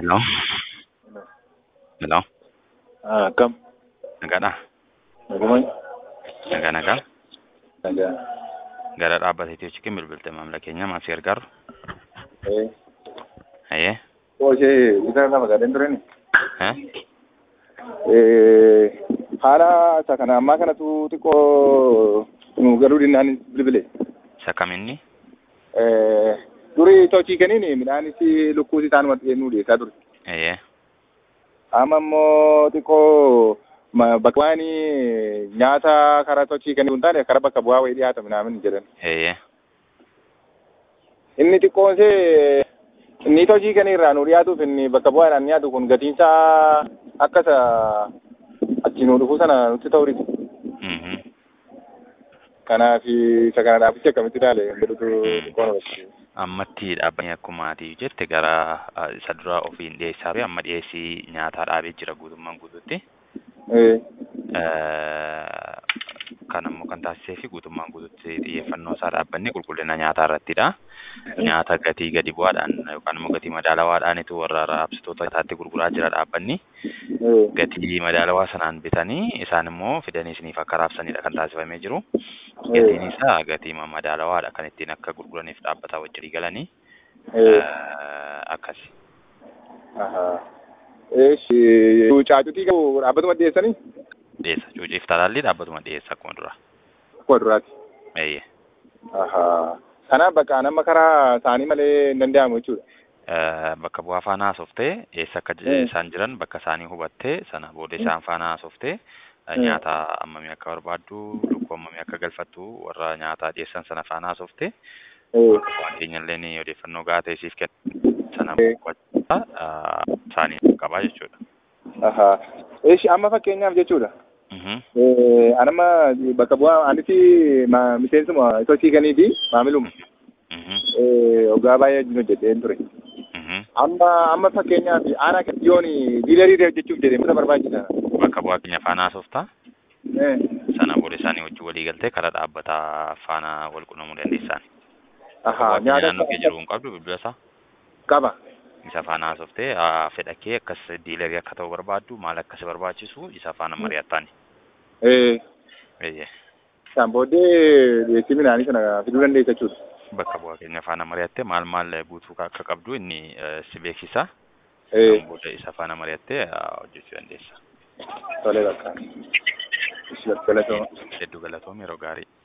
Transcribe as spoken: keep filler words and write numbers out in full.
Hello? Hello? Ah, kam. Nagaadhaa? Nagumay. Nagaa nagaa? Nagaa. Gara dhaabbata Itiyoochiitiin bilbilte maamila keenya maaf si gargaaru? Eh. Hayyee? Oo ishee bitaa nama gaadeen tureni. Eh? Eh, haala isa kana ammaa kanatu xiqqoo nu garuu dinnaan bilbile. Isa kaminni? Eh, durii tochii kenniin midhaanis lukkuus isaanuma nu dhiyeessaa ture. Hayyee? Amma immoo xiqqoo bakka waan nyaata karaa tochii kennuu hin taane karaa bakka bu'aa wayii dhiyaata midhaan jedhan. Hayyee? Inni xiqqoon see inni tochii kennii irraa nu dhiyaatuuf inni bakka bu'aadhaan dhiyaatu kun gatiinsaa akka isa achi nu dhufu sana nutti ta'uu dhiti. Mhm. Kanaaf isa kana dhaabbichi akkamitti ilaale jedhutu xiqqoo na barsiise. Ammatti dhaabbanni akkuma ati jette gara isa dura ofiin dhiyeessaa fi amma dhiyeessii nyaataa dhaabee jira guutummaan guutuutti. Eh. Kan ammoo kan taasisee fi guutummaan guutuutti xiyyeeffannoo isaa dhaabbanni qulqullina nyaataa irrattidha. Nyaata gatii gadi bu'aadhaan yookaan immoo gatii madaalawaadhaanitu warra raabsitoota nyaataatti gurguraa jira dhaabbanni. Gatii madaalawaa sanaan bitanii isaan immoo fidanii isiniif akka raabsanidha kan taasifamee jiru. Gatiin isaa gatii madaalawaadha kan ittiin akka gurguraniif dhaabbataa wajjin galanii akkasi. Eeshi caacutii qabu dhaabbatuma dhiyeessanii? Dhiyeessa. Cuuciif talaalli dhaabbatuma dhiyeessa akkuma dura. Akkuma duraati. Eeyyee. Kanaaf bakka nama karaa isaanii malee hin danda'amu jechuudha. Bakka bu'aa faana haasoftee eessa akka isaan jiran bakka isaanii hubattee sana booda isaan faana haasoftee nyaata ammamii akka barbaaddu lukkuu ammamii akka galfattu warra nyaata dhiyeessan sana faana haasoftee waan keenyallee odeeffannoo gahaa ta'e siif kenna sana isaanii qabaa jechuudha. Eeshi amma fakkeenyaaf jechuudha. Anama bakka bu'aa aniti miseensuma itoo siikaniiti maamiluma. Ogaa baay'ee wajjin hojjeteen ture. Amma amma fakkeenyaaf aanaa yoon diilarii hojjechuuf jedhee mata barbaachisa. Bakka bu'aa keenya faana haasoftaa. Sana booda isaanii wajjin walii galtee karaa dhaabbataa faana wal qunnamuu dandeessan. Nyaata naannoo kee jiru hin qabdu bilbila isaa? Qaba. Isa faana haasoftee fedha kee akkas diilarii akka ta'u barbaaddu maal akka si barbaachisu isa faana mari'attaani. Eeyyee. Isaan booddee dhiyeessii midhaanii sana fiduu dandeessa jechuudha. Bakka bu'aa keenya faana mari'attee maal maal guutuu akka qabdu inni si beeksisa. Booda isa faana mari'attee hojjechuu dandeessa. Tolee bakka. Galatooma. Hedduu galatooma yeroo gaarii.